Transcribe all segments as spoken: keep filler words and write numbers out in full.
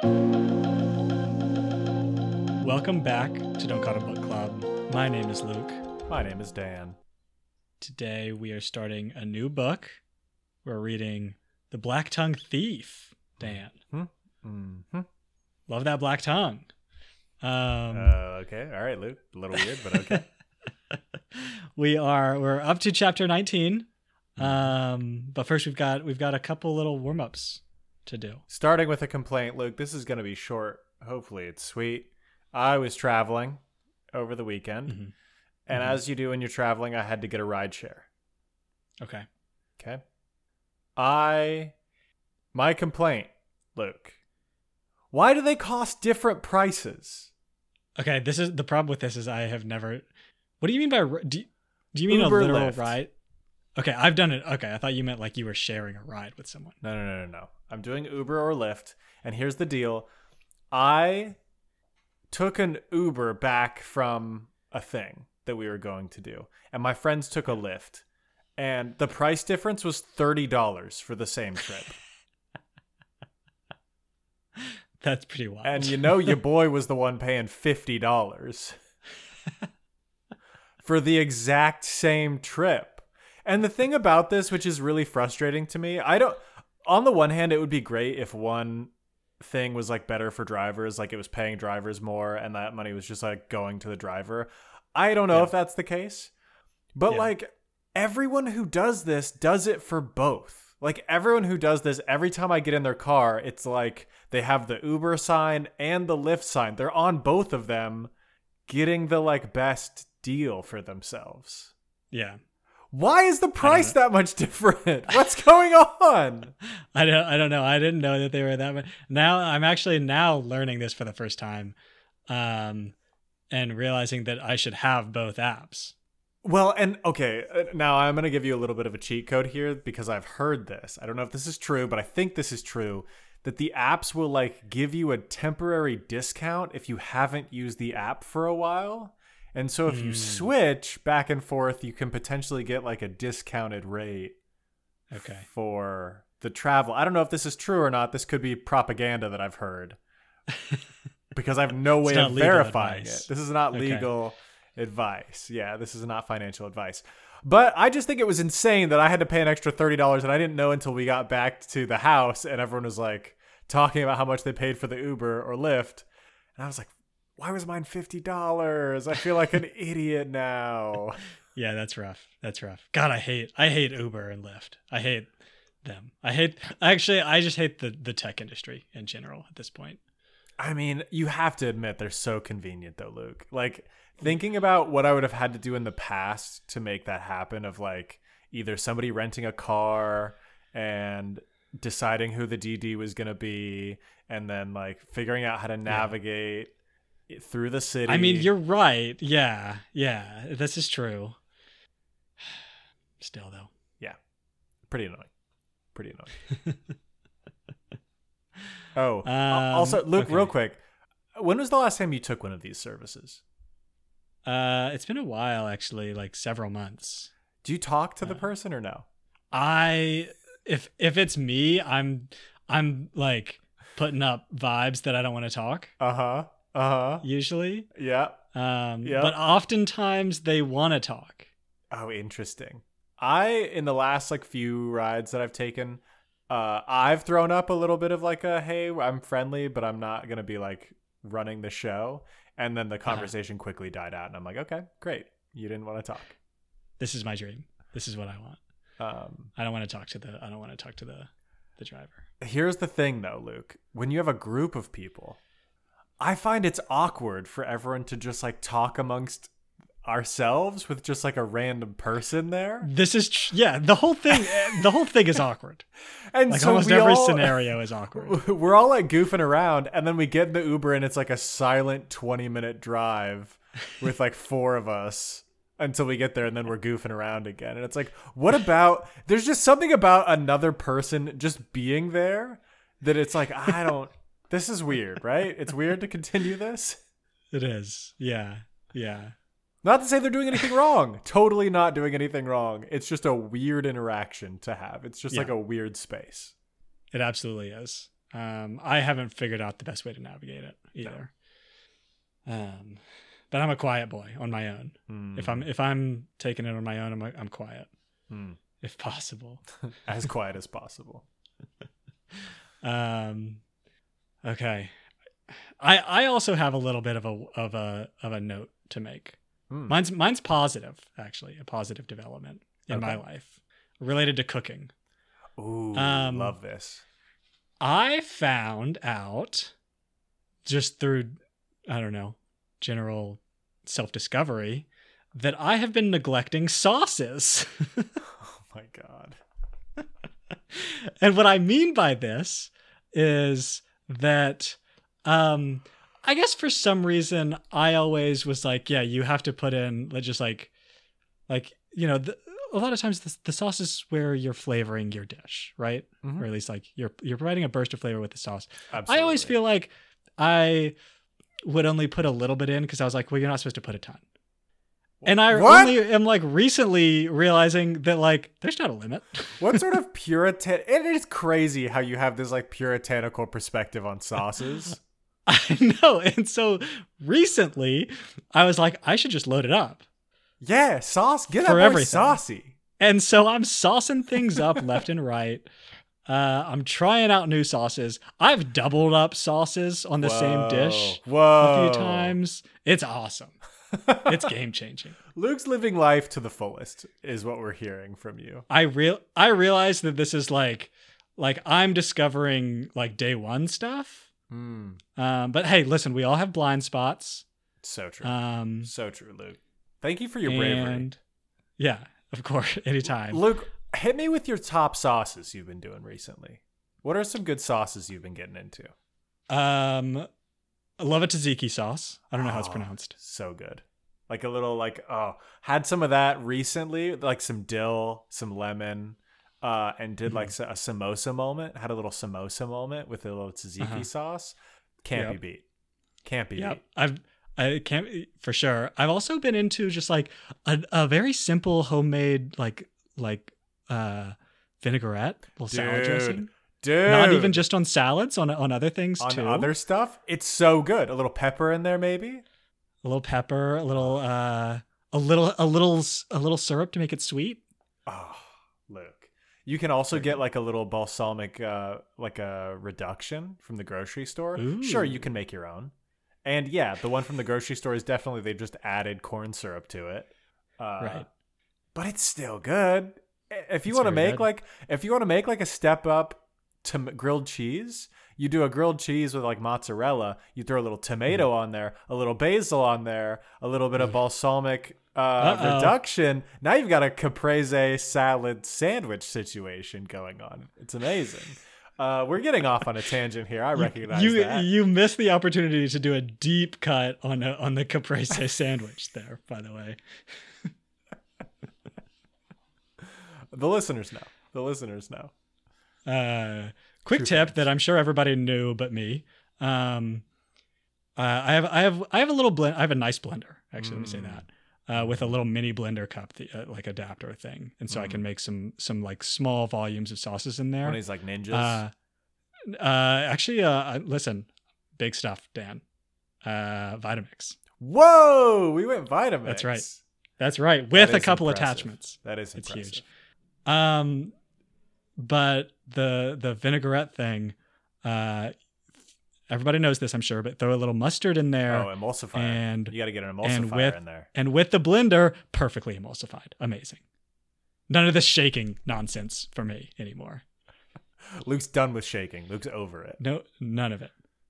Welcome back to Don't Call It a Book Club. My name is Luke. My name is Dan. Today we are starting a new book. We're reading The Black Tongue Thief, Dan. Mm-hmm. Mm-hmm. Love that black tongue. Um, uh, okay, all right, Luke. A little weird, but okay. we are we're up to chapter nineteen. Um, but first we've got we've got a couple little warm-ups to do. Starting with a complaint, Luke. This is going to be short. Hopefully it's sweet. I was traveling over the weekend, Mm-hmm. and mm-hmm. as you do when you're traveling, I had to get a ride share. Okay. Okay. I, my complaint, Luke. Why do they cost different prices? Okay, this is the problem with this is I have never. What do you mean by do? You, do you mean Uber, a literal Lyft. ride? Okay, I've done it. Okay, I thought you meant like you were sharing a ride with someone. No, no, no, no, no. I'm doing Uber or Lyft, and here's the deal. I took an Uber back from a thing that we were going to do, and my friends took a Lyft, and the price difference was thirty dollars for the same trip. That's pretty wild. And you know your boy was the one paying fifty dollars for the exact same trip. And the thing about this, which is really frustrating to me, I don't, on the one hand, it would be great if one thing was like better for drivers, like it was paying drivers more and that money was just like going to the driver. I don't know yeah. if that's the case, but yeah. like everyone who does this does it for both. Like everyone who does this, every time I get in their car, it's like they have the Uber sign and the Lyft sign. They're on both of them getting the like best deal for themselves. Yeah. Why is the price that much different? What's going on? I don't I don't know. I didn't know that they were that much. Now I'm actually now learning this for the first time. Um and realizing that I should have both apps. Well, and okay, now I'm going to give you a little bit of a cheat code here because I've heard this. I don't know if this is true, but I think this is true, that the apps will like give you a temporary discount if you haven't used the app for a while. And so if you Mm. switch back and forth, you can potentially get like a discounted rate Okay. for the travel. I don't know if this is true or not. This could be propaganda that I've heard because I have no way not of legal verifying advice. it. This is not Okay. legal advice. Yeah, this is not financial advice. But I just think it was insane that I had to pay an extra thirty dollars and I didn't know until we got back to the house and everyone was like talking about how much they paid for the Uber or Lyft. And I was like, why was mine fifty dollars? I feel like an idiot now. Yeah, that's rough. That's rough. God, I hate I hate Uber and Lyft. I hate them. I hate actually I just hate the, the tech industry in general at this point. I mean, you have to admit they're so convenient though, Luke. Like thinking about what I would have had to do in the past to make that happen of like either somebody renting a car and deciding who the D D was going to be and then like figuring out how to navigate yeah. through the city. I mean, you're right. Yeah. Yeah. This is true. Still though. Yeah. Pretty annoying. Pretty annoying. oh, Um, also Luke, okay. real quick. When was the last time you took one of these services? Uh, it's been a while actually, like several months. Do you talk to the Uh, person or no? I if if it's me, I'm I'm like putting up vibes that I don't want to talk Uh-huh. Uh-huh. usually. Yeah. Um, Yeah. but oftentimes they want to talk. Oh, interesting. I, in the last like few rides that I've taken, uh, I've thrown up a little bit of like a, hey, I'm friendly, but I'm not going to be like running the show. And then the conversation uh-huh. quickly died out. And I'm like, okay, great. You didn't want to talk. This is my dream. This is what I want. Um, I don't want to talk to the, I don't want to talk to the, the driver. Here's the thing though, Luke, when you have a group of people, I find it's awkward for everyone to just like talk amongst ourselves with just like a random person there. This is tr- yeah the whole thing the whole thing is awkward. And like so almost we every all, scenario is awkward. We're all like goofing around and then we get in the Uber and it's like a silent twenty minute drive with like four of us until we get there and then we're goofing around again. And it's like, what about there's just something about another person just being there that it's like, I don't this is weird, right? It's weird to continue this. It is. Yeah. Yeah. Not to say they're doing anything wrong. Totally not doing anything wrong. It's just a weird interaction to have. It's just Yeah. like a weird space. It absolutely is. Um, I haven't figured out the best way to navigate it either. No. Um, but I'm a quiet boy on my own. Mm. If I'm if I'm taking it on my own, I'm I'm quiet, mm. if possible, as quiet as possible. um, okay. I I also have a little bit of a of a of a note to make. Mm. Mine's mine's positive, actually, a positive development in okay. my life related to cooking. Ooh, um, love this. I found out just through, I don't know, general self-discovery that I have been neglecting sauces. Oh my God. And what I mean by this is that, um, I guess for some reason I always was like, yeah, you have to put in just like, like, you know, the, a lot of times the, the sauce is where you're flavoring your dish, right? Mm-hmm. Or at least like you're you're providing a burst of flavor with the sauce. Absolutely. I always feel like I would only put a little bit in because I was like, well, you're not supposed to put a ton. And I what? only am like recently realizing that like there's not a limit. What sort of puritan? It is crazy how you have this like puritanical perspective on sauces. I know. And so recently I was like, I should just load it up. Yeah, sauce. Get that boy saucy. And so I'm saucing things up left and right. Uh, I'm trying out new sauces. I've doubled up sauces on the Whoa. same dish Whoa. a few times. It's awesome. It's game changing. Luke's living life to the fullest is what we're hearing from you. I real I realize that this is like like I'm discovering like day one stuff. Mm. Um, but hey, listen, we all have blind spots. So true. Um, so true, Luke. Thank you for your bravery. And yeah, of course, anytime. Luke, hit me with your top sauces you've been doing recently. What are some good sauces you've been getting into? Um, I love a tzatziki sauce. I don't know oh, how it's pronounced. So good. Like a little like, oh, had some of that recently, like some dill, some lemon, uh, and did mm-hmm. like a samosa moment. Had a little samosa moment with a little tzatziki uh-huh. sauce. Can't yep. be beat. Can't be yep. beat. I've I can't for sure. I've also been into just like a, a very simple homemade like like uh vinaigrette, little dude, salad dressing. Dude, not even just on salads, on on other things on too. On other stuff, it's so good. A little pepper in there, maybe. A little pepper, a little uh, a little a little a little syrup to make it sweet. Oh, Luke, you can also get like a little balsamic, uh, like a reduction from the grocery store. Ooh. Sure, you can make your own. And yeah, the one from the grocery store is definitely, they just added corn syrup to it. Uh, right. But it's still good. If you want to very make good. like, if you want to make like a step up to grilled cheese, you do a grilled cheese with like mozzarella. You throw a little tomato mm. on there, a little basil on there, a little bit of balsamic uh, reduction. Now you've got a caprese salad sandwich situation going on. It's amazing. Uh, we're getting off on a tangent here. I recognize you, that. You missed the opportunity to do a deep cut on a, on the caprese sandwich there, by the way. The listeners know. The listeners know. Uh, quick True tip friends. that I'm sure everybody knew but me. Um, uh, I have I have I have a little blend. I have a nice blender. Actually, mm. let me say that. Uh, with a little mini blender cup, the, uh, like adapter thing, and so mm. I can make some some like small volumes of sauces in there. One of these like ninjas. Uh, uh, actually, uh, listen, big stuff, Dan. Uh, Vitamix. Whoa, we went Vitamix. That's right. That's right. With that a couple impressive. attachments. That is it's impressive. huge. Um, but the the vinaigrette thing, uh. Everybody knows this, I'm sure, but throw a little mustard in there. Oh, emulsifier. And, you got to get an emulsifier with, in there. And with the blender, perfectly emulsified. Amazing. None of this shaking nonsense for me anymore. Luke's done with shaking. Luke's over it. No, none of it.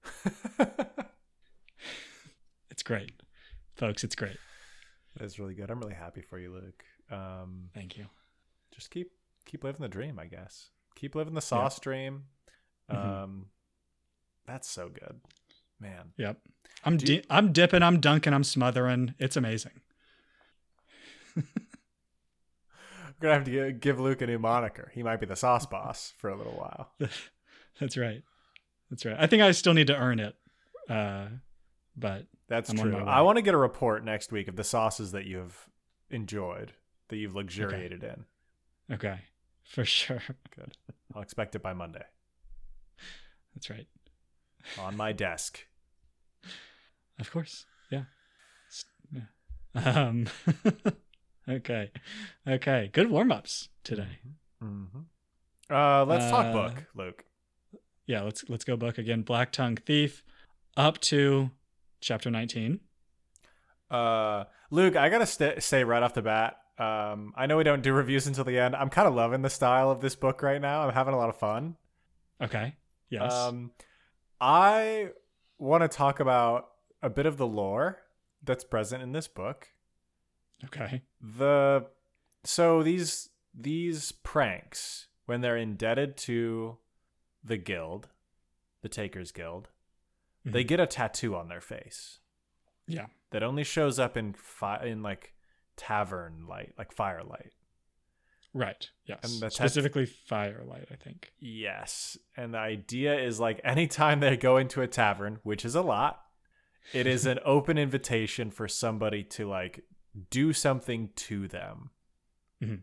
It's great. Folks, it's great. That's really good. I'm really happy for you, Luke. Um, Thank you. Just keep keep living the dream, I guess. Keep living the sauce yep. dream. Um mm-hmm. That's so good, man. Yep. I'm Do di- you- I'm dipping, I'm dunking, I'm smothering. It's amazing. We're gonna have to give, give Luke a new moniker. He might be the sauce boss for a little while. That's right. That's right. I think I still need to earn it. Uh, but that's I'm true. I want to get a report next week of the sauces that you've enjoyed, that you've luxuriated okay. in. Okay, for sure. Good. I'll expect it by Monday. That's right. On my desk. Of course. Yeah. yeah. Um, okay. Okay. Good warm-ups today. Mm-hmm. Uh, let's talk Uh, book, Luke. Yeah, let's let's go book again. Black Tongue Thief up to chapter nineteen. Uh, Luke, I gotta st- say right off the bat, um, I know we don't do reviews until the end. I'm kind of loving the style of this book right now. I'm having a lot of fun. Okay. Yes. Um, I want to talk about a bit of the lore that's present in this book. Okay. The so these these pranks, when they're indebted to the guild, the Takers Guild, mm-hmm. they get a tattoo on their face. Yeah. That only shows up in fi- in like tavern light, like firelight. Right. Yes. And the tat- specifically firelight, I think. Yes. And the idea is like anytime they go into a tavern, which is a lot, it is an open invitation for somebody to like do something to them. Mm-hmm.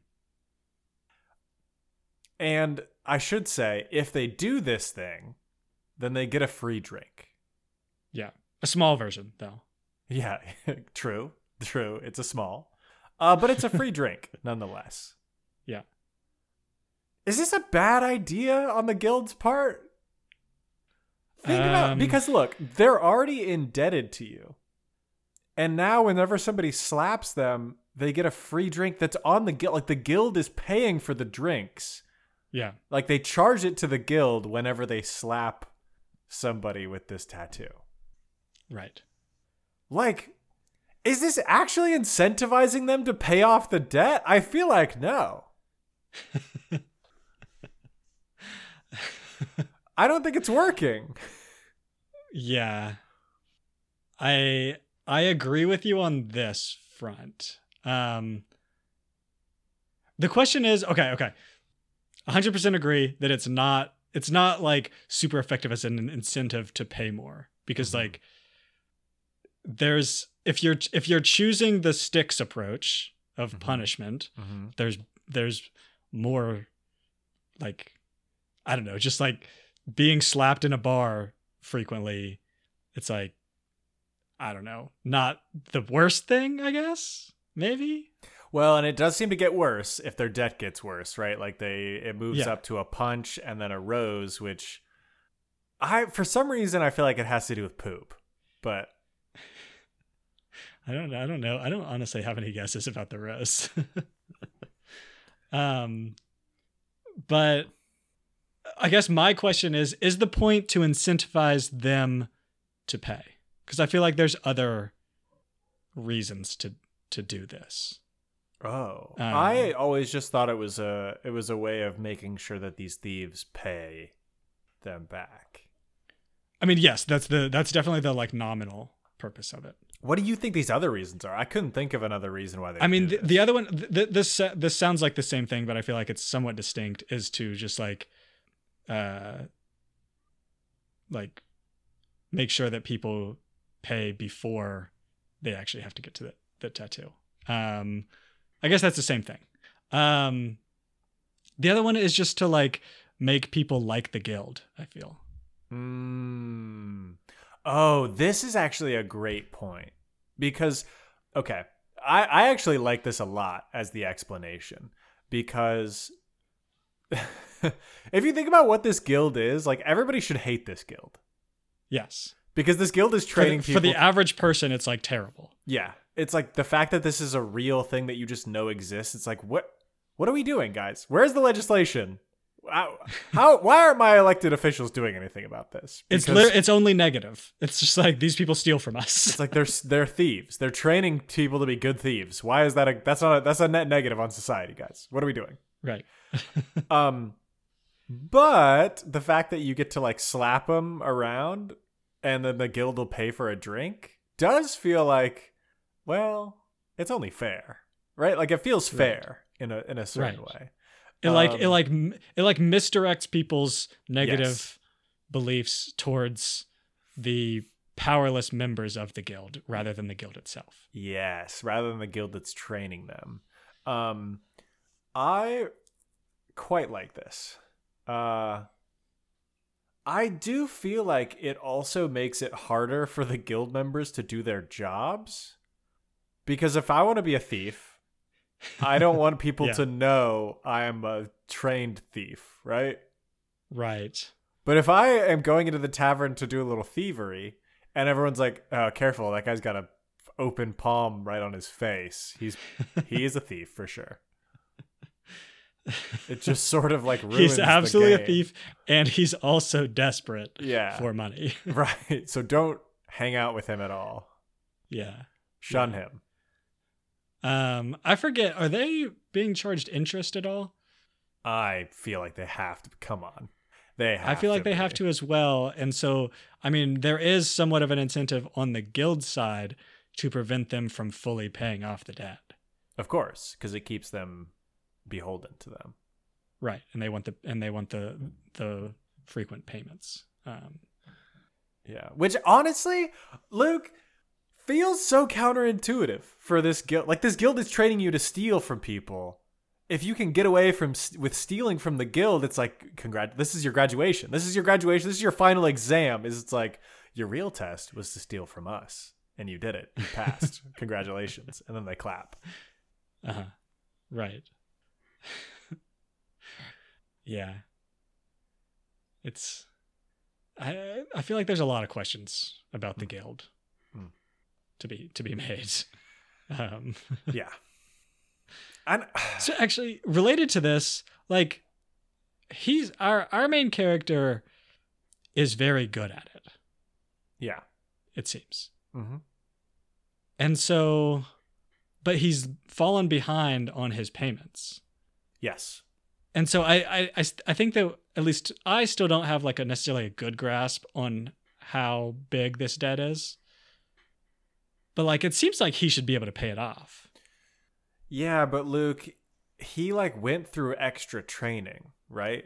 And I should say, if they do this thing, then they get a free drink. Yeah. A small version, though. Yeah, true. True. It's a small. Uh, but it's a free drink, nonetheless. Yeah. Is this a bad idea on the guild's part? Think um, about because look, they're already indebted to you. And now whenever somebody slaps them, they get a free drink that's on the guild. Like the guild is paying for the drinks. Yeah. Like they charge it to the guild whenever they slap somebody with this tattoo. Right. Like, is this actually incentivizing them to pay off the debt? I feel like no. I don't think it's working. Yeah. I I agree with you on this front. Um the question is, okay, okay. one hundred percent agree that it's not it's not like super effective as an incentive to pay more because mm-hmm. like there's if you're if you're choosing the sticks approach of mm-hmm. punishment, mm-hmm. there's there's more like I don't know, just like being slapped in a bar frequently. It's like I don't know, not the worst thing, I guess. Maybe. Well, and it does seem to get worse if their debt gets worse, right? Like they it moves yeah. up to a punch and then a rose, which I for some reason I feel like it has to do with poop. But I don't I don't know. I don't honestly have any guesses about the rose. um but I guess my question is is the point to incentivize them to pay? Because I feel like there's other reasons to to do this. Oh, um, I always just thought it was a it was a way of making sure that these thieves pay them back. I mean, yes, that's the that's definitely the like nominal purpose of it. What do you think these other reasons are? I couldn't think of another reason why they. I mean, do the, the other one, th- this this sounds like the same thing, but I feel like it's somewhat distinct. Is to just like, uh, like, make sure that people pay before they actually have to get to the, the tattoo. Um, I guess that's the same thing. Um, the other one is just to like make people like the guild, I feel. Mm. Oh, this is actually a great point because, okay, I, I actually like this a lot as the explanation because if you think about what this guild is, like everybody should hate this guild. Yes. Because this guild is training for the, people. For the average person, it's like terrible. Yeah. It's like the fact that this is a real thing that you just know exists. It's like, what, what are we doing, guys? Where's the legislation? How, how why aren't my elected officials doing anything about this? Because it's li- it's only negative. It's just like these people steal from us. It's like they're they're thieves. They're training people to be good thieves. Why is that a that's not a, that's a net negative on society, guys? What are we doing? Right. um but the fact that you get to like slap them around and then the guild will pay for a drink does feel like, well, it's only fair. Right? Like it feels fair right. in a in a certain right. way. It like um, it like it like misdirects people's negative yes. beliefs towards the powerless members of the guild rather than the guild itself. Yes, rather than the guild that's training them. Um, I quite like this. Uh, I do feel like it also makes it harder for the guild members to do their jobs. Because if I want to be a thief, I don't want people Yeah. to know I am a trained thief, right? Right. But if I am going into the tavern to do a little thievery, and everyone's like, "Oh, careful! That guy's got a open palm right on his face. He's he is a thief for sure." It just sort of like ruins He's absolutely the a game. thief, and he's also desperate Yeah. for money. Right. So don't hang out with him at all. Yeah. Shun Yeah. him. Um, I forget. Are they being charged interest at all? I feel like they have to. Come on. They have I feel like to they be. have to as well. And so, I mean, there is somewhat of an incentive on the guild side to prevent them from fully paying off the debt. Of course, because it keeps them beholden to them. Right. And they want the and they want the the frequent payments. Um, Yeah. Which honestly, Luke, feels so counterintuitive for this guild. Like, this guild is training you to steal from people. If you can get away from with stealing from the guild, it's like, congrat. This is your graduation. This is your graduation. This is your final exam. Is it's like, your real test was to steal from us, and you did it. You passed. Congratulations. And then they clap. uh-huh. Right. Yeah. It's I I feel like there's a lot of questions about the guild Mm. to be to be made. Um Yeah. And So actually, related to this, like he's our our main character is very good at it, yeah. it seems. Mm-hmm. And so but he's fallen behind on his payments. Yes. And so I, I, I, I think that at least I still don't have like a necessarily a good grasp on how big this debt is. But like it seems like he should be able to pay it off. Yeah, but Luke, he like went through extra training, right?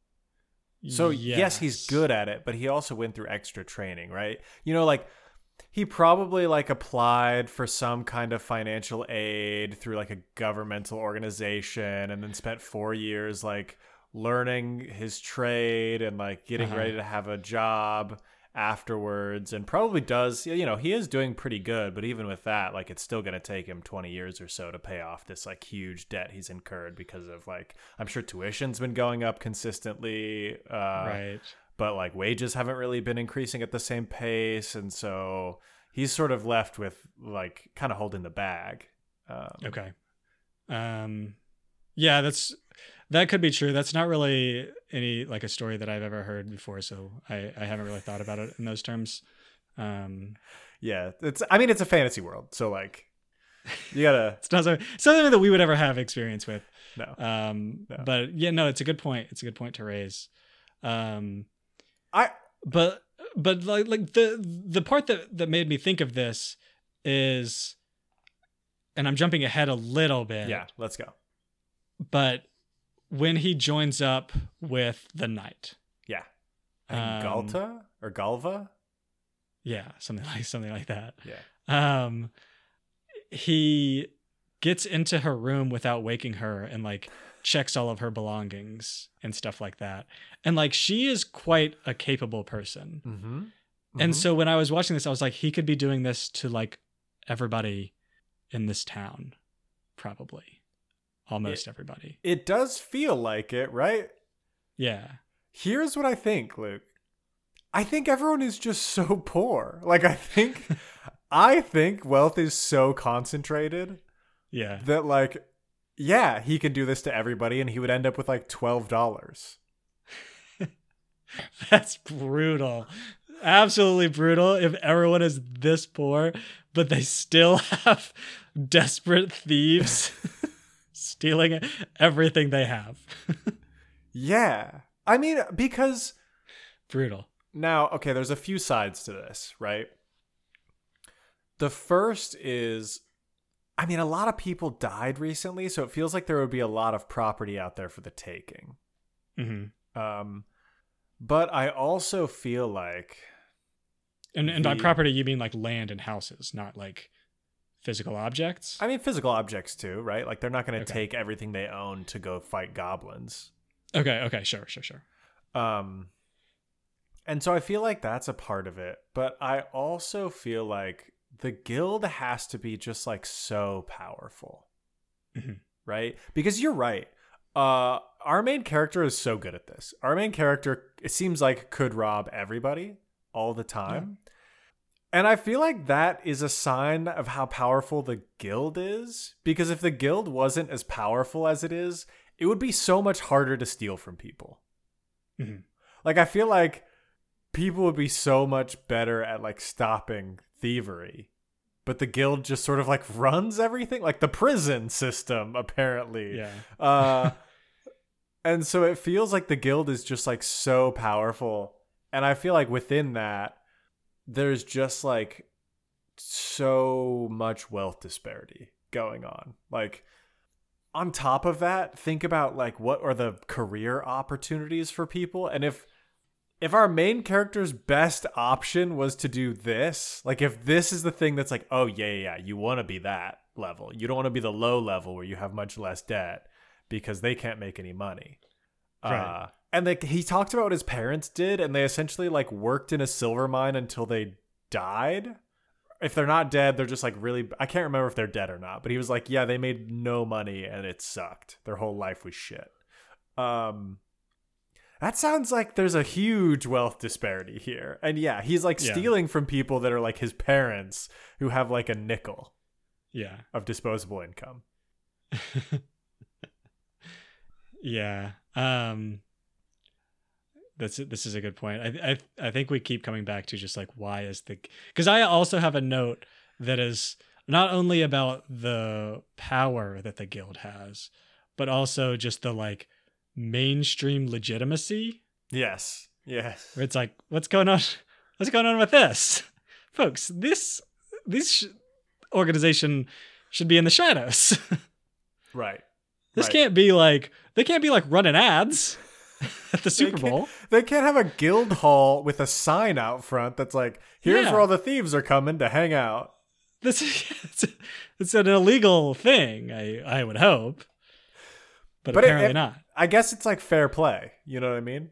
So yes. he's good at it, but he also went through extra training, right? You know, like he probably like applied for some kind of financial aid through like a governmental organization and then spent four years like learning his trade and like getting Uh-huh. ready to have a job afterwards, and probably does, you know, he is doing pretty good, but even with that, like it's still going to take him twenty years or so to pay off this like huge debt he's incurred because of like, I'm sure tuition's been going up consistently. Uh, Right. But like wages haven't really been increasing at the same pace, and so he's sort of left with like kind of holding the bag. Um, Okay. Um, yeah, that's that could be true. That's not really any like a story that I've ever heard before, so I, I haven't really thought about it in those terms. Um, yeah, it's. I mean, it's a fantasy world, so like you gotta. it's not so- something that we would ever have experience with. No. Um, No. But yeah, no, it's a good point. It's a good point to raise. Um, I but but like like the the part that that made me think of this is, and I'm jumping ahead a little bit. yeah. Let's go. But when he joins up with the knight, Yeah. And Um, Galta or Galva. yeah, something like something like that. Yeah. Um, he gets into her room without waking her and like checks all of her belongings and stuff like that. And like she is quite a capable person. Mm-hmm. And so when I was watching this, I was like, he could be doing this to like everybody in this town, probably almost everybody. It does feel like it, right? Yeah. Here's what I think, Luke. I think everyone is just so poor. Like I think I think wealth is so concentrated Yeah. that like yeah, he can do this to everybody and he would end up with like twelve dollars. That's brutal. Absolutely brutal if everyone is this poor, but they still have desperate thieves stealing everything they have. Yeah. I mean, because Brutal. now, okay, there's a few sides to this, right? The first is, I mean, a lot of people died recently, so it feels like there would be a lot of property out there for the taking. Mm-hmm. Um, but I also feel like, And and by The- property, you mean like land and houses, not like physical objects? I mean, physical objects too, right? Like they're not going to Okay. take everything they own to go fight goblins. Okay, okay, sure, sure, sure. Um, And so I feel like that's a part of it. But I also feel like the guild has to be just like so powerful. Mm-hmm. Right? Because you're right. Uh, our main character is so good at this. Our main character, it seems like, could rob everybody all the time. Yeah. And I feel like that is a sign of how powerful the guild is. Because if the guild wasn't as powerful as it is, it would be so much harder to steal from people. Mm-hmm. Like, I feel like people would be so much better at like stopping thievery. But the guild just sort of like runs everything, like the prison system, apparently. Yeah. uh, and so it feels like the guild is just like so powerful. And I feel like within that, there's just like so much wealth disparity going on. Like, on top of that, think about like what are the career opportunities for people. And if if our main character's best option was to do this, like if this is the thing that's like, oh yeah, yeah, yeah, you want to be that level. You don't want to be the low level where you have much less debt because they can't make any money. Right. Uh, and like he talked about what his parents did, and they essentially like worked in a silver mine until they died. If they're not dead, they're just like really, I can't remember if they're dead or not, but he was like, yeah, they made no money and it sucked. Their whole life was shit. Um, That sounds like there's a huge wealth disparity here. And yeah, he's like Yeah. stealing from people that are like his parents who have like a nickel Yeah. of disposable income. Yeah. Um that's this is a good point. I I I think we keep coming back to just like why is the because I also have a note that is not only about the power that the guild has, but also just the like mainstream legitimacy. Yes. Yes. Where it's like, what's going on? What's going on with this, folks? This this sh- organization should be in the shadows. Right. This right. can't be like they can't be like running ads at the They Super can't- Bowl. They can't have a guild hall with a sign out front that's like, here's Yeah. where all the thieves are coming to hang out. This it's, it's an illegal thing. I I would hope, but, But it- apparently it- not. I guess it's like fair play. You know what I mean?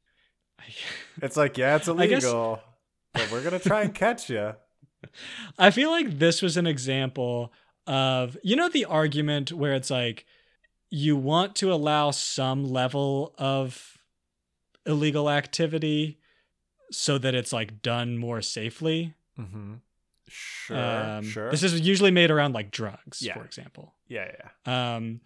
It's like, yeah, it's I guess- illegal, but we're going to try and catch you. I feel like this was an example of, you know, the argument where it's like you want to allow some level of illegal activity so that it's like done more safely. Mm-hmm. Sure. Um, sure. This is usually made around like drugs, Yeah. for example. yeah, yeah. Um,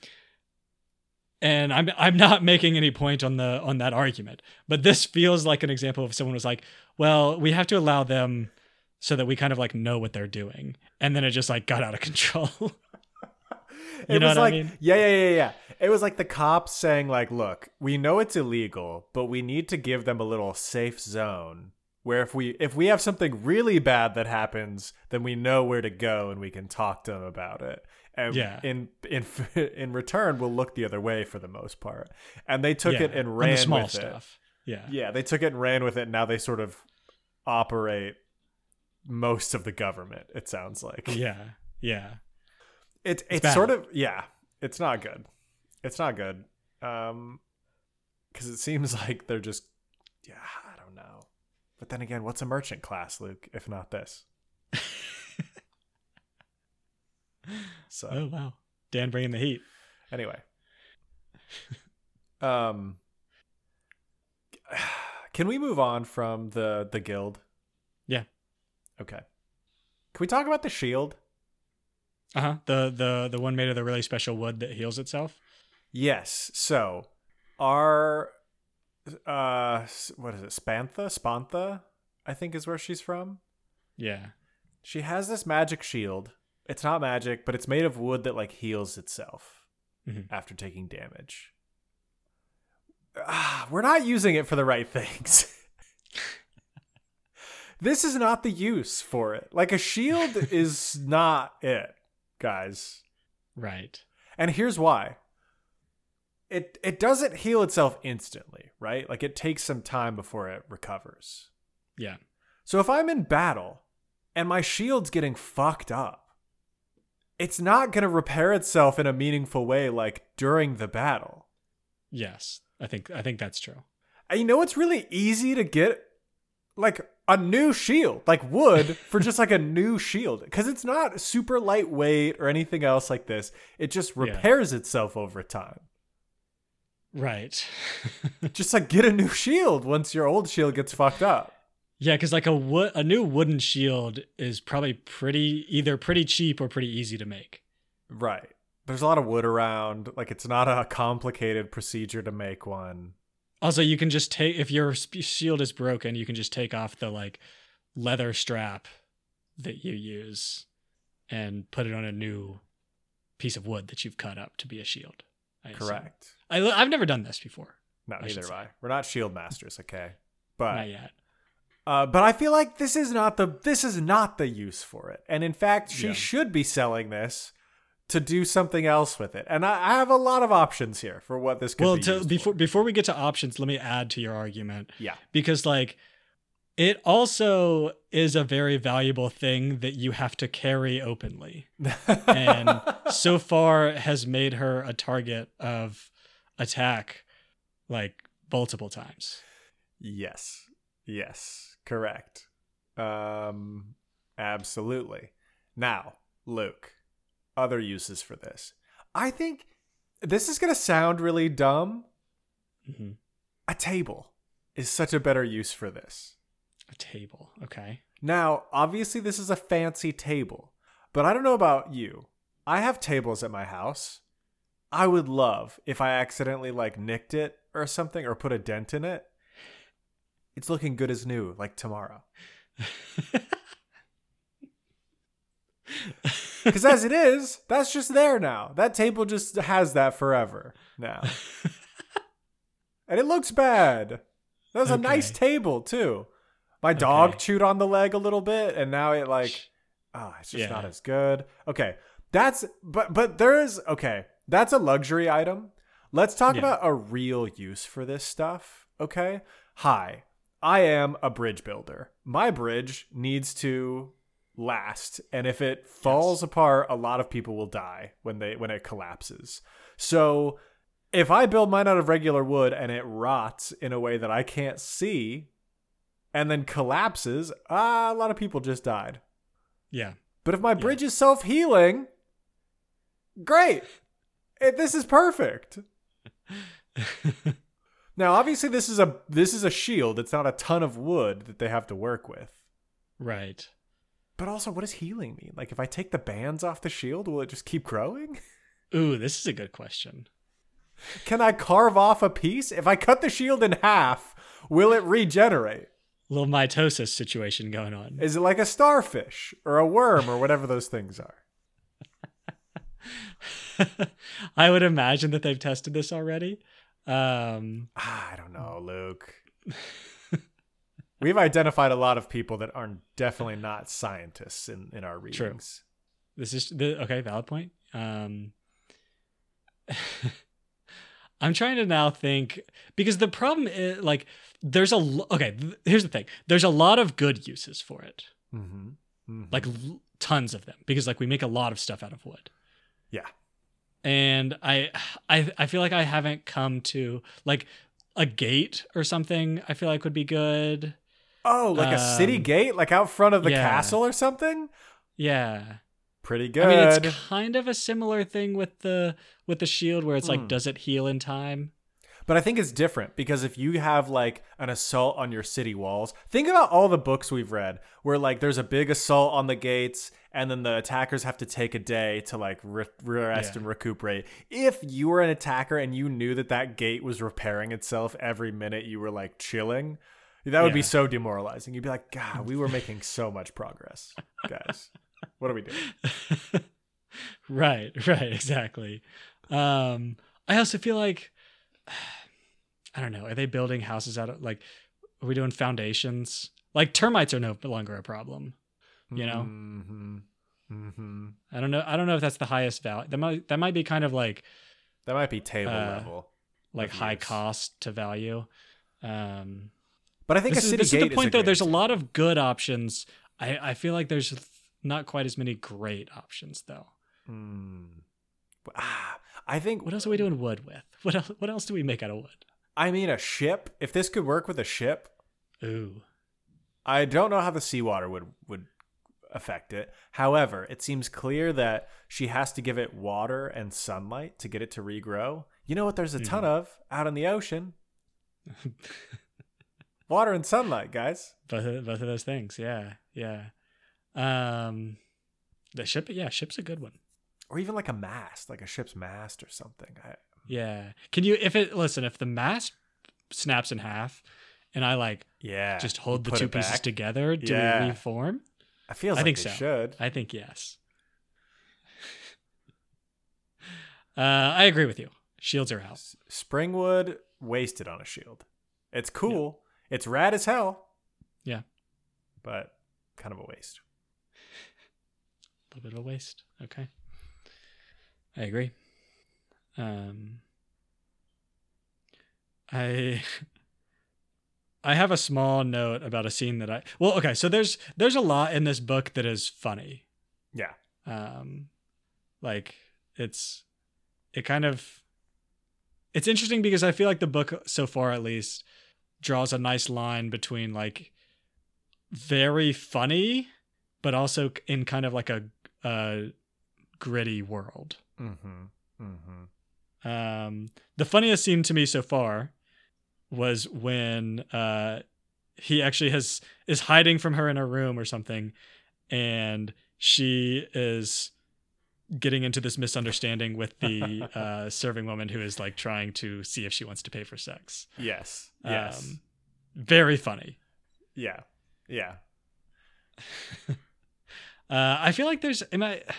and I'm I'm not making any point on the on that argument, but this feels like an example of someone was like, well, we have to allow them so that we kind of like know what they're doing, and then it just like got out of control. You It know was what like, I mean? yeah, yeah, yeah, yeah. It was like the cops saying, like, look, we know it's illegal, but we need to give them a little safe zone where if we if we have something really bad that happens, then we know where to go and we can talk to them about it. And Yeah. in in in return, we'll look the other way for the most part. And they took Yeah, it and on ran the small with it. stuff. Yeah. Yeah, they took it and ran with it. And now they sort of operate most of the government. It sounds like. Yeah. Yeah. It, it's bad. sort of, yeah, it's not good. It's not good. Um, because it seems like they're just, yeah, I don't know. But then again, what's a merchant class, Luke, if not this? So, Oh wow, Dan bringing the heat. anyway. um, can we move on from the, the guild? Yeah. Okay. Can we talk about the shield? Uh huh. The the the one made of the really special wood that heals itself. Yes. So, our uh, what is it? Spantha, Spantha, I think is where she's from. Yeah. She has this magic shield. It's not magic, but it's made of wood that like heals itself Mhm. after taking damage. Ah, we're not using it for the right things. This is not the use for it. Like a shield is not it, guys. Right. And here's why. It it doesn't heal itself instantly, right? Like it takes some time before it recovers. Yeah. So if I'm in battle and my shield's getting fucked up, it's not going to repair itself in a meaningful way like during the battle. Yes. I think I think that's true. And you know what's really easy to get like a new shield, like wood for just like a new shield, because it's not super lightweight or anything else like this. It just repairs yeah. itself over time. Right. Just like get a new shield once your old shield gets fucked up. Yeah, because like a wood, a new wooden shield is probably pretty either pretty cheap or pretty easy to make. Right. There's a lot of wood around. Like it's not a complicated procedure to make one. Also, you can just take, if your shield is broken, you can just take off the like leather strap that you use and put it on a new piece of wood that you've cut up to be a shield. I Correct. I, I've never done this before. No, neither have I. We're not shield masters, okay? But not yet. Uh, but I feel like this is not the this is not the use for it. And in fact, she Yeah. should be selling this to do something else with it. And I, I have a lot of options here for what this could well, be to, used before for. before we get to options, let me add to your argument. Yeah. Because like it also is a very valuable thing that you have to carry openly. And so far has made her a target of attack like multiple times. Yes. Yes. Correct. Um, absolutely. Now, Luke, other uses for this. I think this is going to sound really dumb. Mm-hmm. A table is such a better use for this. A table. Okay. Now, obviously this is a fancy table, but I don't know about you. I have tables at my house. I would love if I accidentally like nicked it or something or put a dent in it. It's looking good as new, like tomorrow. Because as it is, that's just there now. That table just has that forever now. And it looks bad. That was Okay. a nice table, too. My dog Okay. chewed on the leg a little bit, and now it like, oh, it's just Yeah. not as good. Okay, that's, but but there is, okay, that's a luxury item. Let's talk Yeah. about a real use for this stuff, okay? Hi, I am a bridge builder. My bridge needs to last, and if it falls apart, a lot of people will die when they when it collapses. So if I build mine out of regular wood and it rots in a way that I can't see and then collapses, ah, a lot of people just died. Yeah. But if my bridge is self-healing, great. It, this is perfect. Now, obviously this is a this is a shield. It's not a ton of wood that they have to work with. Right. But also, what does healing mean? Like, if I take the bands off the shield, will it just keep growing? Ooh, this is a good question. Can I carve off a piece? If I cut the shield in half, will it regenerate? Little mitosis situation going on. Is it like a starfish or a worm or whatever those things are? I would imagine that they've tested this already. Um, I don't know, Luke. We've identified a lot of people that are definitely not scientists in, in our readings. True. This is the okay, valid point. Um, I'm trying to now think because the problem is like there's a lo- okay. Th- here's the thing. There's a lot of good uses for it, Mm-hmm. Mm-hmm. like l- tons of them, because like we make a lot of stuff out of wood. Yeah. And I, I, I feel like I haven't come to like a gate or something. I feel like would be good. Oh, like a city Um, gate, like out front of the yeah. castle or something? Yeah. Pretty good. I mean, it's kind of a similar thing with the with the shield, where it's like, Hmm. does it heal in time? But I think it's different because if you have like an assault on your city walls, think about all the books we've read where like there's a big assault on the gates and then the attackers have to take a day to like re- rest Yeah. and recuperate. If you were an attacker and you knew that that gate was repairing itself every minute you were like chilling, that would be Yeah. so demoralizing. You'd be like, God, we were making so much progress, guys. What are we doing? Right, right, exactly. Um, I also feel like I don't know. Are they building houses out of like? Are we doing foundations? Like termites are no longer a problem. You know. Mm-hmm. Mm-hmm. I don't know. I don't know if that's the highest value. That might that might be kind of like That might be table Uh, level. like of high use. cost to value. Um, But I think this a is, city this gate is the point a though. great There's a example. lot of good options. I I feel like there's not quite as many great options though. Hmm. Ah, I think. What else are we doing wood with? What else? What else do we make out of wood? I mean, a ship. If this could work with a ship, Ooh, I don't know how the seawater would would affect it. However, it seems clear that she has to give it water and sunlight to get it to regrow. You know what there's a ton of out in the ocean? Water and sunlight, guys. Both of, both of those things. Yeah. Yeah. Um, the ship. Yeah. Ship's a good one. Or even like a mast, like a ship's mast or something. I, yeah. Can you, if it, listen, if the mast snaps in half and I like, yeah, just hold the put two it pieces back. together, do Yeah. it reform? I feel I like think they so. should. I think yes. uh, I agree with you. Shields are out. Springwood wasted on a shield. It's cool. Yeah. It's rad as hell. Yeah. But kind of a waste. A little bit of a waste. Okay. I agree. Um, I I have a small note about a scene that I well, okay, so there's there's a lot in this book that is funny. Yeah. Um, like it's it kind of it's interesting because I feel like the book so far at least draws a nice line between like very funny but also in kind of like a, a gritty world. Mm-hmm. Mm-hmm. Um, the funniest scene to me so far was when uh, he actually has is hiding from her in her room or something, and she is getting into this misunderstanding with the uh, serving woman who is like trying to see if she wants to pay for sex. Yes. Yes. Um, very funny. Yeah. Yeah. uh, I feel like there's am I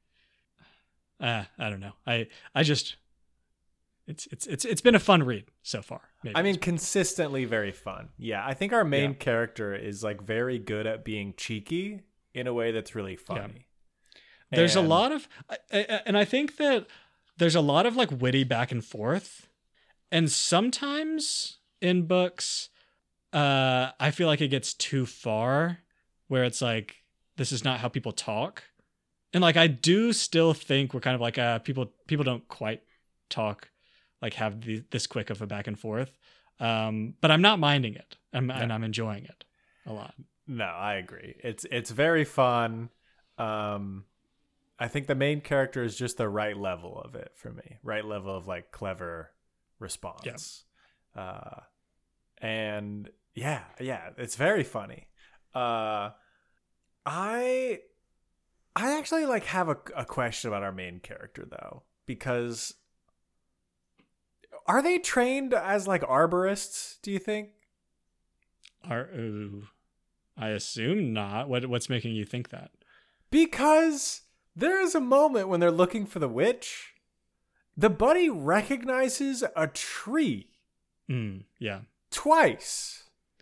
uh, I don't know. I I just it's it's it's it's been a fun read so far. Maybe. I mean, consistently very fun. Yeah, I think our main Yeah. character is like very good at being cheeky in a way that's really funny. There's And- a lot of, I- I- and I think that there's a lot of like witty back and forth, and sometimes in books, uh, I feel like it gets too far, where it's like this is not how people talk, and like I do still think we're kind of like uh people people don't quite talk like have the, this quick of a back and forth, um, but I'm not minding it, I'm, Yeah. and I'm enjoying it a lot. No, I agree. It's it's very fun. Um, I think the main character is just the right level of it for me. Right level of like clever response. Uh, and yeah, yeah, it's very funny. Uh, I I actually like have a, a question about our main character though, because are they trained as like arborists, do you think? Are ooh, I assume not. What what's making you think that? Because there is a moment when they're looking for the witch. The buddy recognizes a tree Mm, yeah. twice.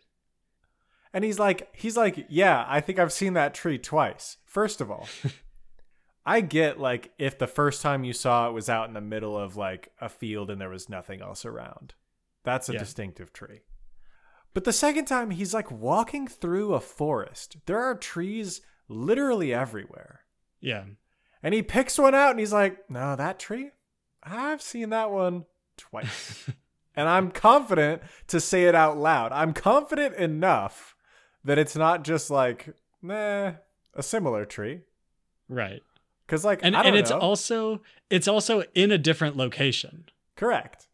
And he's like, he's like, yeah, I think I've seen that tree twice. First of all, I get like if the first time you saw it was out in the middle of like a field and there was nothing else around. That's a Yeah. distinctive tree. But the second time he's like walking through a forest. There are trees literally everywhere. Yeah. And he picks one out and he's like, no, that tree? I've seen that one twice. And I'm confident to say it out loud. I'm confident enough that it's not just like, nah, a similar tree. Right. Because like, And I don't and it's know. also it's also in a different location. Correct.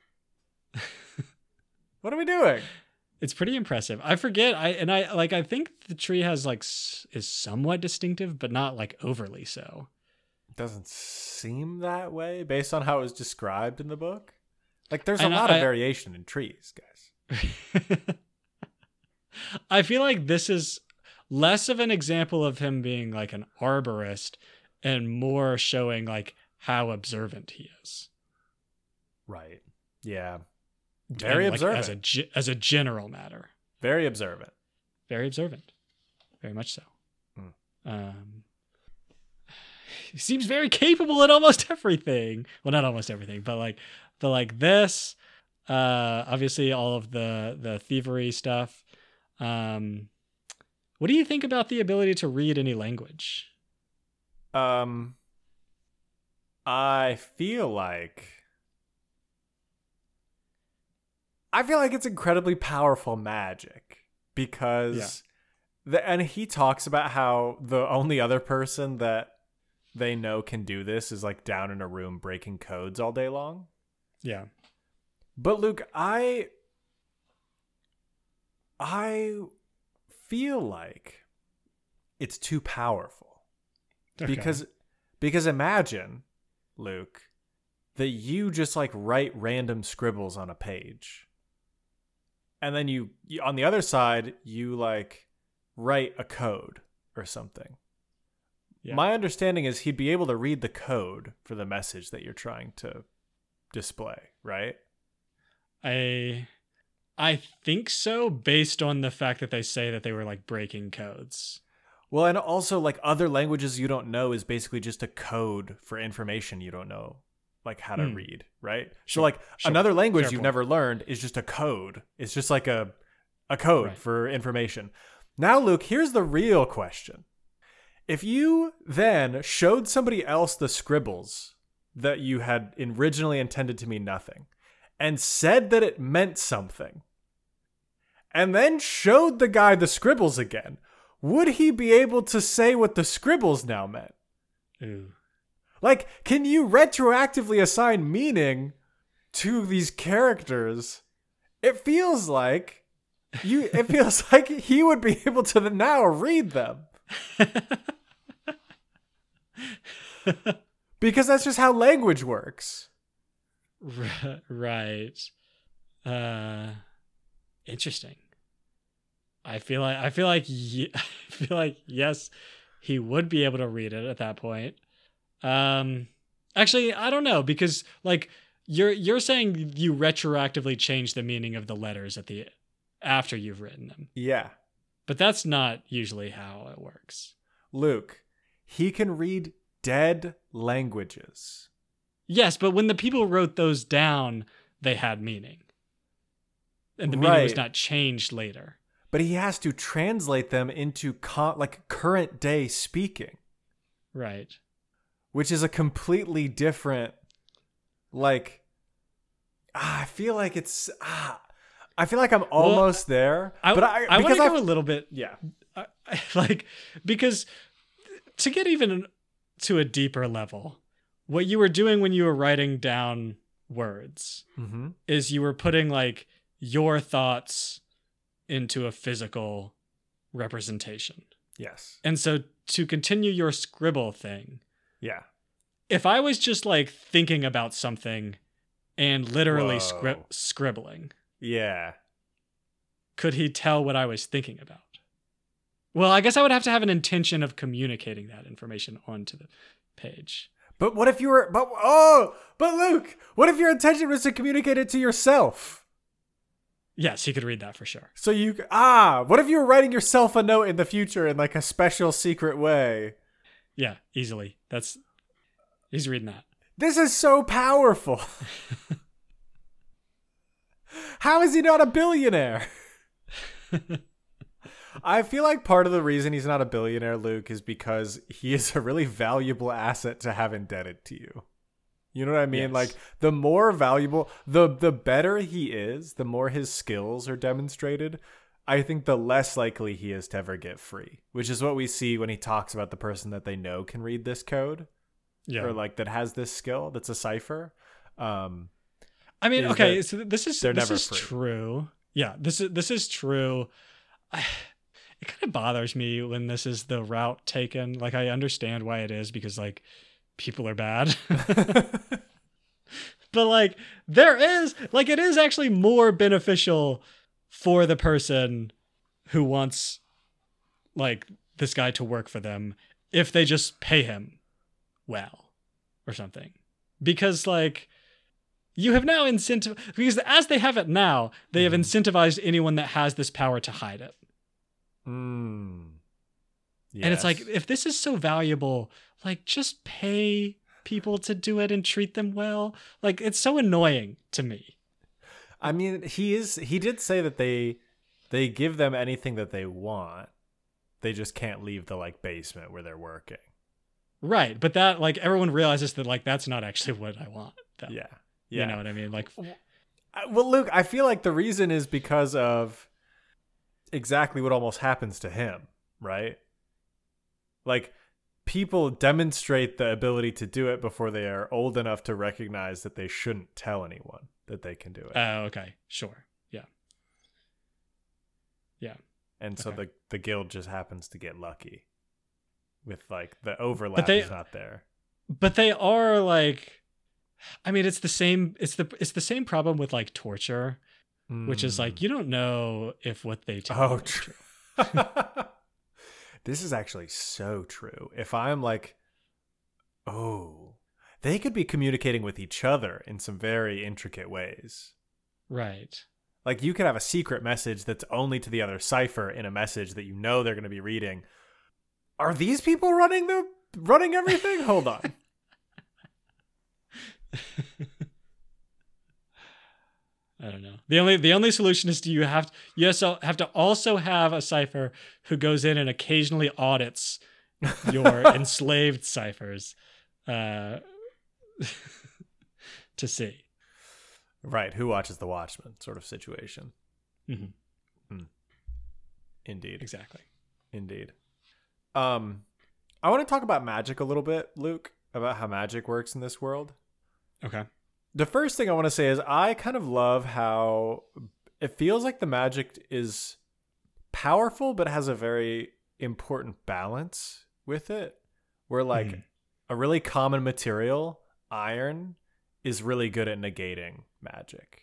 What are we doing? It's pretty impressive. I forget I and I like I think the tree has like s- is somewhat distinctive but not like overly so. Doesn't seem that way based on how it was described in the book. Like there's a And lot I- of variation in trees, guys. I feel like this is less of an example of him being like an arborist and more showing like how observant he is. Right. Yeah. Very And, like, observant. as a ge- as a general matter. Very observant. Very observant. Very much so. Mm. Um, he seems very capable at almost everything. Well, not almost everything, but like, but like this. Uh, obviously, all of the the thievery stuff. Um, what do you think about the ability to read any language? Um, I feel like I feel like it's incredibly powerful magic because the, and he talks about how the only other person that they know can do this is like down in a room breaking codes all day long. Yeah. But Luke, I I feel like it's too powerful. Okay. Because because imagine, Luke, that you just like write random scribbles on a page. And then you, you on the other side, you like write a code or something. Yeah. My understanding is he'd be able to read the code for the message that you're trying to display, right? I I think so, based on the fact that they say that they were like breaking codes. Well, and also like other languages you don't know is basically just a code for information you don't know, like how to mm. read, right? Sure. So like sure. another language Fair you've point. never learned is just a code. It's just like a a code right. for information. Now, Luke, here's the real question. If you then showed somebody else the scribbles that you had originally intended to mean nothing and said that it meant something, and then showed the guy the scribbles again, would he be able to say what the scribbles now meant? Ooh. Like, can you retroactively assign meaning to these characters? It feels like you. It feels like he would be able to now read them. Because that's just how language works. Right. Uh, interesting. I feel like I feel like I feel like yes, he would be able to read it at that point. Um, actually, I don't know, because like you're you're saying you retroactively change the meaning of the letters at the after you've written them. Yeah, but that's not usually how it works. Luke, he can read dead languages. Yes, but when the people wrote those down, they had meaning, and the meaning right. was not changed later. But he has to translate them into con- like current day speaking. Right. Which is a completely different, like, ah, I feel like it's, ah, I feel like I'm almost well, there. I, but I, I want to I, go a little bit, yeah. I, I, like, because to get even to a deeper level, what you were doing when you were writing down words mm-hmm. is you were putting like your thoughts into a physical representation. Yes. And so to continue your scribble thing. Yeah. If I was just like thinking about something and literally scri- scribbling. Yeah. Could he tell what I was thinking about? Well, I guess I would have to have an intention of communicating that information onto the page. But what if you were, but, oh, but Luke, what if your intention was to communicate it to yourself? Yes, he could read that for sure. So you, ah, what if you were writing yourself a note in the future in like a special secret way? Yeah, easily. That's, he's reading that. This is so powerful. How is he not a billionaire? I feel like part of the reason he's not a billionaire, Luke, is because he is a really valuable asset to have indebted to you. You know what I mean? Yes. Like the more valuable, the the better he is, the more his skills are demonstrated, I think the less likely he is to ever get free, which is what we see when he talks about the person that they know can read this code. Yeah. Or like that has this skill that's a cipher. Um, I mean, okay, so this is they're this never is free. true. Yeah, this is this is true. I, it kind of bothers me when this is the route taken. Like, I understand why it is, because like people are bad. But like there is like it is actually more beneficial for the person who wants like this guy to work for them if they just pay him well or something. Because like you have now incentive because as they have it now, they have incentivized anyone that has this power to hide it. Mm. Yes. And it's like, if this is so valuable, like just pay people to do it and treat them well. Like, it's so annoying to me. I mean, he is he did say that they they give them anything that they want. They just can't leave the like basement where they're working. Right, but that like everyone realizes that like that's not actually what I want. Though. Yeah. Yeah. You know what I mean? Like, well, Luke, I feel like the reason is because of exactly what almost happens to him. right? Like, people demonstrate the ability to do it before they are old enough to recognize that they shouldn't tell anyone that they can do it. Oh, uh, okay. Sure. Yeah. Yeah. And so okay. the, the guild just happens to get lucky with, like, the overlap they, is not there. But they are, like, I mean, it's the same, it's the, it's the same problem with, like, torture, mm. which is, like, you don't know if what they tell oh, you is true. true. This is actually so true. If I'm like, oh, they could be communicating with each other in some very intricate ways. Right. Like, you could have a secret message that's only to the other cipher in a message that you know they're going to be reading. Are these people running the running everything? Hold on. I don't know. The only the only solution is do you have you also have to also have a cipher who goes in and occasionally audits your enslaved ciphers uh, to see. Right. Who watches the Watchmen sort of situation. Mm-hmm. Hmm. Indeed. Exactly. Indeed. Um, I want to talk about magic a little bit, Luke, about how magic works in this world. Okay. The first thing I want to say is I kind of love how it feels like the magic is powerful, but has a very important balance with it. Where, like, mm. a really common material, iron, is really good at negating magic.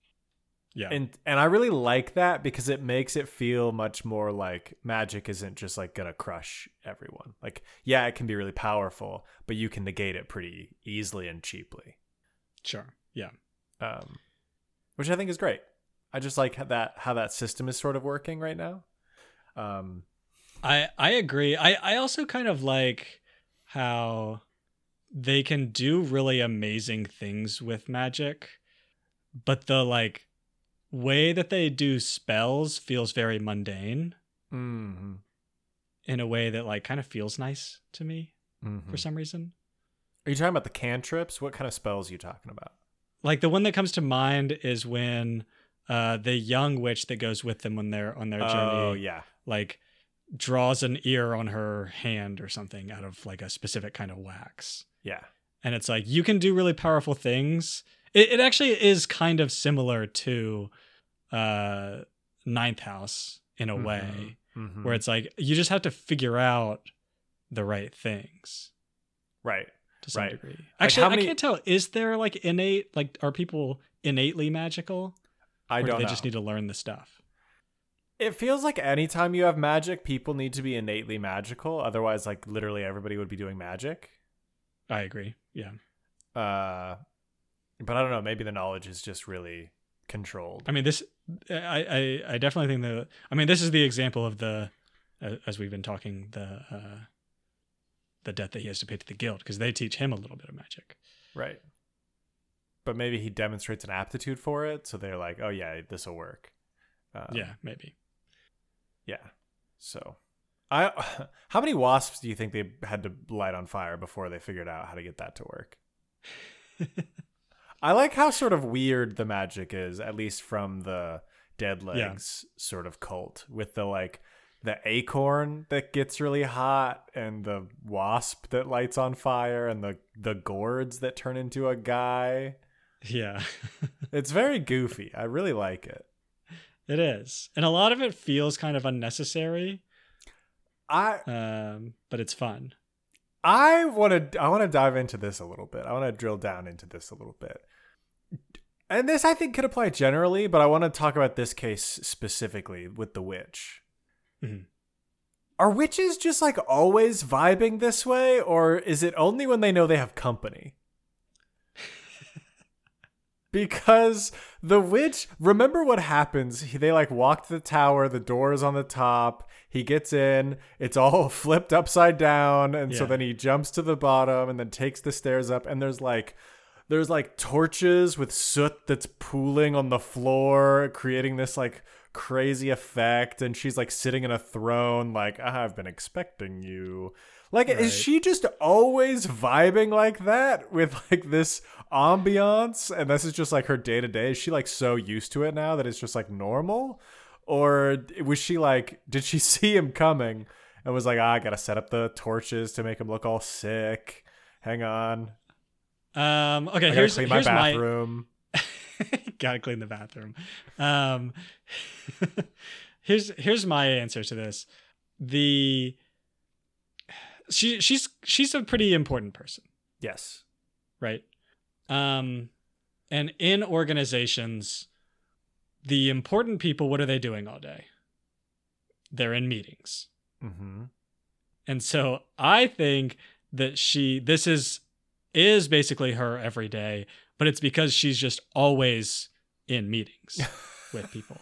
Yeah. And and I really like that because it makes it feel much more like magic isn't just, like, gonna crush everyone. Like, yeah, it can be really powerful, but you can negate it pretty easily and cheaply. Sure. Yeah. Um, which I think is great. I just like how that how that system is sort of working right now. Um, I I agree. I I also kind of like how they can do really amazing things with magic, but the, like, way that they do spells feels very mundane. Mm-hmm. In a way that, like, kind of feels nice to me mm-hmm. for some reason. Are you talking about the cantrips? What kind of spells are you talking about? Like, the one that comes to mind is when uh, the young witch that goes with them when they're on their journey, oh yeah, like, draws an ear on her hand or something out of, like, a specific kind of wax. Yeah. And it's like, you can do really powerful things. It, it actually is kind of similar to uh, Ninth House in a mm-hmm. way, mm-hmm. where it's like, you just have to figure out the right things. Right. To some right. degree. Like, Actually, many... I can't tell. Is there, like, innate, like, are people innately magical? I or don't do they know. just need to learn the stuff? It feels like anytime you have magic, people need to be innately magical. Otherwise, like, literally everybody would be doing magic. I agree. Yeah. Uh, but I don't know. Maybe the knowledge is just really controlled. I mean, this, I, I, I definitely think that, I mean, this is the example of the, uh, as we've been talking, the, uh, the debt that he has to pay to the guild, because they teach him a little bit of magic. Right. But maybe he demonstrates an aptitude for it. So they're like, oh yeah, this will work. Um, yeah, maybe. Yeah. So I, how many wasps do you think they had to light on fire before they figured out how to get that to work? I like how sort of weird the magic is, at least from the Dead Legs yeah. sort of cult, with the, like, the acorn that gets really hot and the wasp that lights on fire and the, the gourds that turn into a guy. Yeah. It's very goofy. I really like it. It is. And a lot of it feels kind of unnecessary. I um but it's fun. I want to I want to dive into this a little bit. I want to drill down into this a little bit. And this I think could apply generally, but I want to talk about this case specifically with the witch. Mm-hmm. Are witches just, like, always vibing this way, or is it only when they know they have company? Because the witch, remember what happens? He, they, like, walk to the tower, the door is on the top, he gets in, it's all flipped upside down, and yeah. so then he jumps to the bottom and then takes the stairs up, and there's, like, there's, like, torches with soot that's pooling on the floor, creating this, like, crazy effect, and she's, like, sitting in a throne, like, I've been expecting you. Like, right. Is she just always vibing like that with, like, this ambiance, and this is just, like, her day to day? Is she, like, so used to it now that it's just, like, normal? Or was she like, did she see him coming and was like, ah, I gotta set up the torches to make him look all sick. Hang on. Um, okay, I here's gotta clean my here's my bathroom. gotta clean the bathroom. Um, here's here's my answer to this. The she she's she's a pretty important person, Yes. right? Um, and in organizations, the important people, what are they doing all day? They're in meetings. Mm-hmm. And so I think that she this is is basically her every day, but it's because she's just always in meetings with people.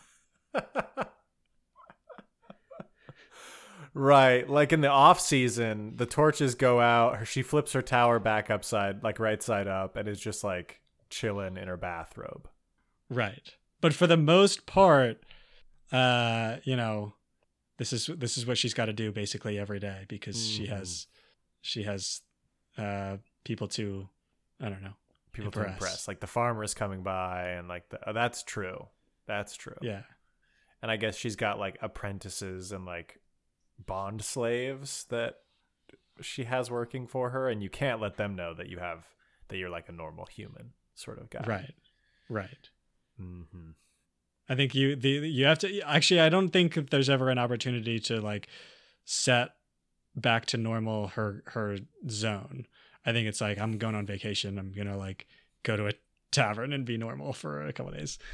Right. Like in the off season, the torches go out. She flips her tower back upside, like right side up, and is just like chilling in her bathrobe. Right. But for the most part, uh, you know, this is this is what she's got to do basically every day because mm. she has she has uh, people to, I don't know, people impress. to impress. Like the farmers coming by and like the, oh, that's true. That's true. Yeah. And I guess she's got like apprentices and like bond slaves that she has working for her, and you can't let them know that you have that you're like a normal human sort of guy. Right. Right. Mm-hmm. I think you the you have to actually. I don't think that there's ever an opportunity to like set back to normal her her zone. I think it's like I'm going on vacation. I'm gonna like go to a tavern and be normal for a couple of days.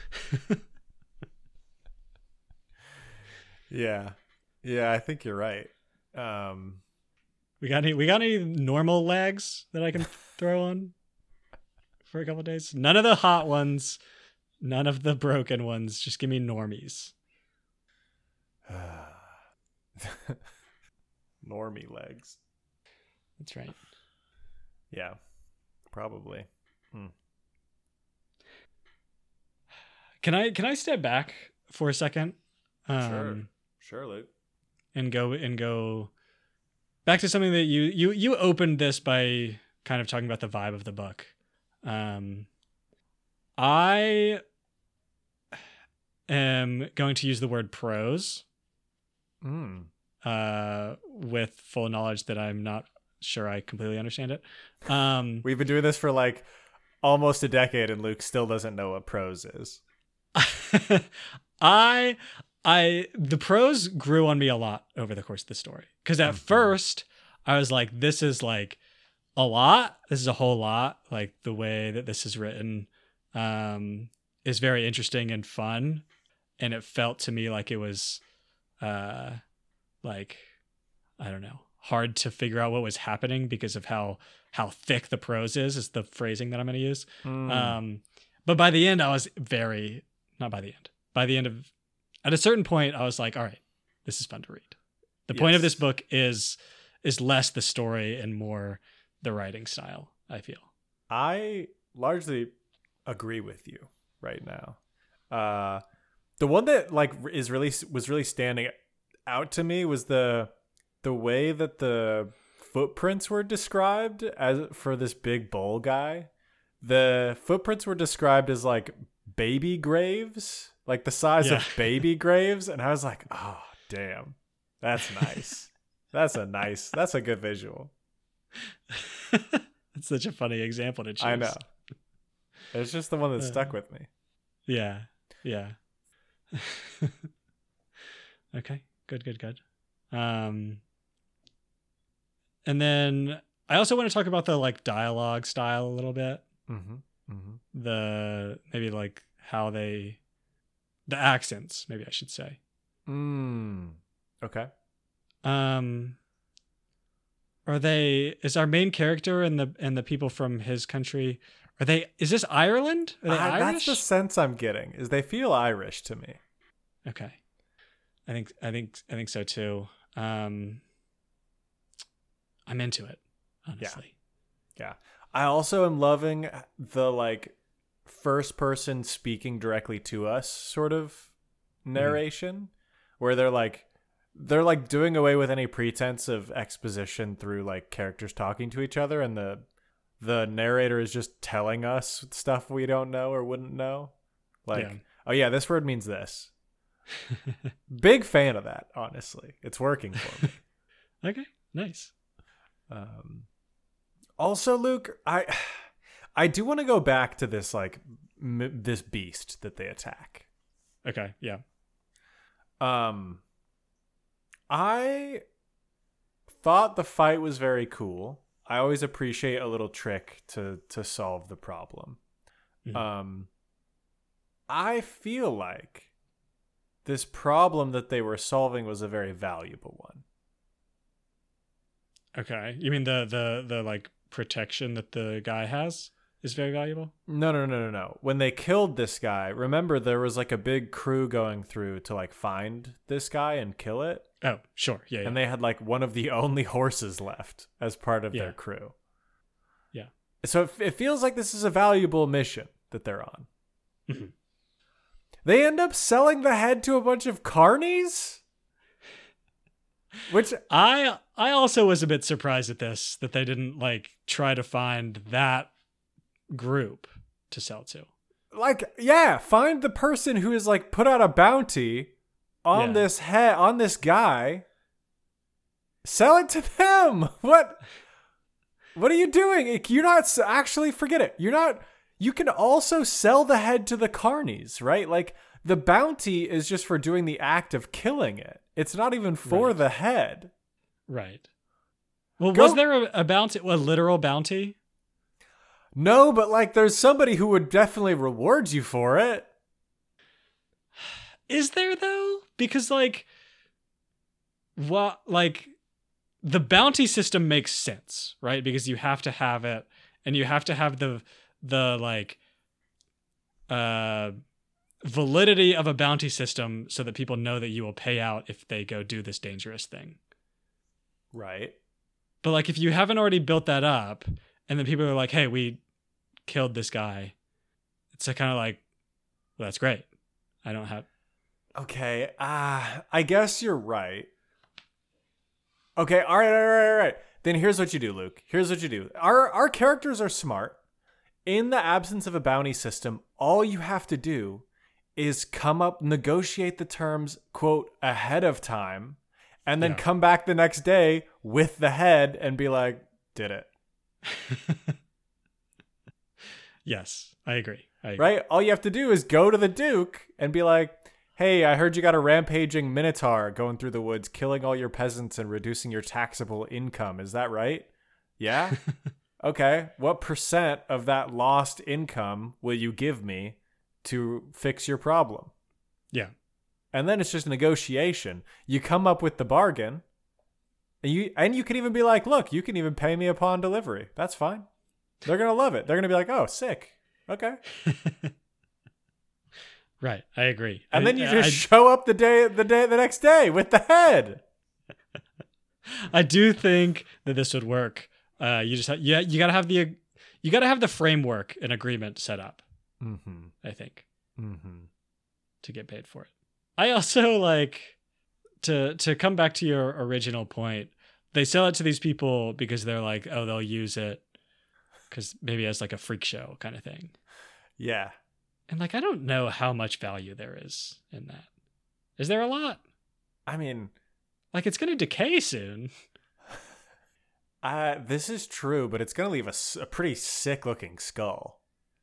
Yeah, yeah. I think you're right. Um, we got any we got any normal legs that I can throw on for a couple of days? None of the hot ones. None of the broken ones. Just give me normies. Normie legs. That's right. Yeah, probably. Hmm. Can I can I step back for a second? Um, sure, sure, Luke. And go and go back to something that you you you opened this by kind of talking about the vibe of the book. Um, I am going to use the word prose. Mm. Uh, with full knowledge that I'm not sure I completely understand it. Um, We've been doing this for like almost a decade, and Luke still doesn't know what prose is. I, I, the prose grew on me a lot over the course of the story. Because at mm-hmm. first, I was like, this is like a lot. This is a whole lot. Like the way that this is written um, is very interesting and fun. And it felt to me like it was, uh, like, I don't know, hard to figure out what was happening because of how how thick the prose is, is the phrasing that I'm going to use. Mm. Um, but by the end, I was very, not by the end, by the end of, at a certain point, I was like, all right, this is fun to read. The yes. point of this book is is less the story and more the writing style, I feel. I largely agree with you right now. Uh, the one that like is really was really standing out to me was the the way that the footprints were described as for this big bull guy. The footprints were described as like baby graves, like the size yeah. of baby graves, and I was like, oh damn, that's nice. That's a nice that's a good visual. It's such a funny example to choose. I know. It's just the one that uh, stuck with me. Yeah. Yeah. Okay. Good, good, good. Um, and then I also want to talk about the like dialogue style a little bit. Mm-hmm. Mm-hmm. The maybe like how they, the accents, maybe I should say. Mm. Okay. Um, are they? Is our main character and the and the people from his country? Are they? Is this Ireland? Are they uh, Irish? That's the sense I'm getting. Is they feel Irish to me. Okay. I think I think I think so too. Um, I'm into it, honestly. Yeah. yeah. I also am loving the like first person speaking directly to us sort of narration, mm-hmm. where they're like they're like doing away with any pretense of exposition through like characters talking to each other, and the the narrator is just telling us stuff we don't know or wouldn't know. Like, yeah. oh yeah, this word means this. Big fan of that, honestly. It's working for me. Okay, nice. Um, also, Luke, I I do want to go back to this like m- this beast that they attack. Okay, yeah. Um, I thought the fight was very cool. I always appreciate a little trick to to solve the problem. Mhm. Um, I feel like this problem that they were solving was a very valuable one. Okay, you mean the the the like protection that the guy has is very valuable? No, no, no, no, no. When they killed this guy, remember there was like a big crew going through to like find this guy and kill it? Oh, sure. Yeah, yeah. And they had like one of the only horses left as part of Yeah. their crew. Yeah. So it, it feels like this is a valuable mission that they're on. Mhm. They end up selling the head to a bunch of carnies? Which I I also was a bit surprised at this, that they didn't like try to find that group to sell to. like yeah, find the person who is like put out a bounty on Yeah. this head on this guy. Sell it to them. What What are you doing? You're not s- actually forget it. You're not you can also sell the head to the carnies, right? Like the bounty is just for doing the act of killing it. It's not even for Right. the head. Right. Well, Go- was there a, a bounty, a literal bounty? No, but like there's somebody who would definitely reward you for it. Is there though? Because like, what like the bounty system makes sense, right? Because you have to have it, and you have to have the the like uh validity of a bounty system so that people know that you will pay out if they go do this dangerous thing. Right. But like if you haven't already built that up and then people are like, "Hey, we killed this guy." It's kind of like, "Well, that's great. I don't have." Okay. Ah, I guess you're right. Okay, all right, all right, all right. Then here's what you do, Luke. Here's what you do. Our our characters are smart. In the absence of a bounty system, all you have to do is come up, negotiate the terms, quote, ahead of time, and then Yeah. come back the next day with the head and be like, did it. Yes, I agree. I agree. Right? All you have to do is go to the Duke and be like, hey, I heard you got a rampaging Minotaur going through the woods, killing all your peasants and reducing your taxable income. Is that right? Yeah? Okay. What percent of that lost income will you give me to fix your problem? Yeah. And then it's just a negotiation. You come up with the bargain. And you and you can even be like, look, you can even pay me upon delivery. That's fine. They're going to love it. They're going to be like, oh, sick. Okay. Right. I agree. And I- then you I- just show up the day the day the next day with the head. I do think that this would work. Uh, you just ha- yeah, you gotta have the you gotta have the framework and agreement set up. Mm-hmm. I think Mm-hmm. to get paid for it. I also like to to come back to your original point. They sell it to these people because they're like, oh, they'll use it because maybe as like a freak show kind of thing. Yeah. And like, I don't know how much value there is in that. Is there a lot? I mean, Like, it's gonna decay soon. uh, this is true, but it's going to leave a, s- a pretty sick looking skull.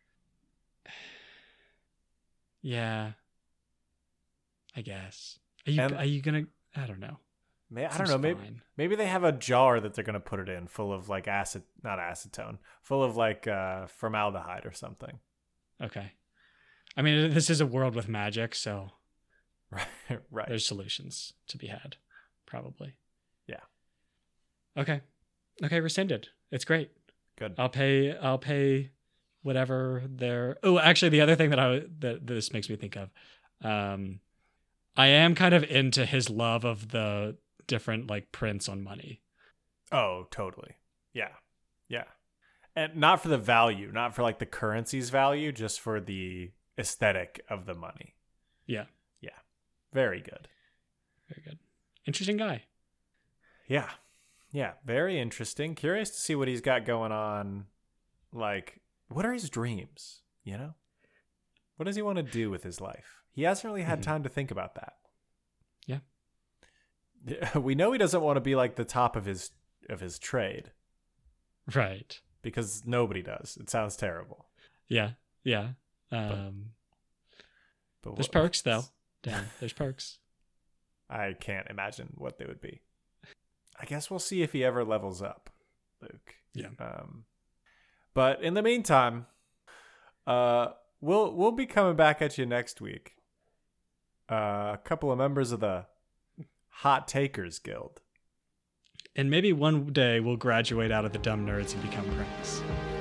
Yeah. I guess. Are you And- are you gonna? I don't know. May I Seems don't know. Maybe fine. maybe they have a jar that they're going to put it in full of like acid, not acetone, full of like uh, formaldehyde or something. Okay. I mean, this is a world with magic, so Right. Right. there's solutions to be had, probably. Yeah. Okay. Okay, rescinded. It's great. Good. I'll pay. I'll pay whatever their. Oh, actually, the other thing that I that this makes me think of, um, I am kind of into his love of the different like prints on money. Oh, totally. Yeah. Yeah. And not for the value, not for like the currency's value, just for the aesthetic of the money. Yeah. Yeah. Very good. Very good. Interesting guy. Yeah. Yeah. Very interesting. Curious to see what he's got going on. Like, what are his dreams? You know? What does he want to do with his life? He hasn't really had Mm-hmm. time to think about that. Yeah. Yeah, we know he doesn't want to be like the top of his of his trade Right. because nobody does. It sounds terrible. Yeah. Yeah. Um, But there's what- perks though. Dan, there's perks. I can't imagine what they would be. I guess we'll see if he ever levels up, Luke. Yeah. Um, but in the meantime, uh, we'll we'll be coming back at you next week. Uh, a couple of members of the Hot Takers Guild. And maybe one day we'll graduate out of the dumb nerds and become cranks.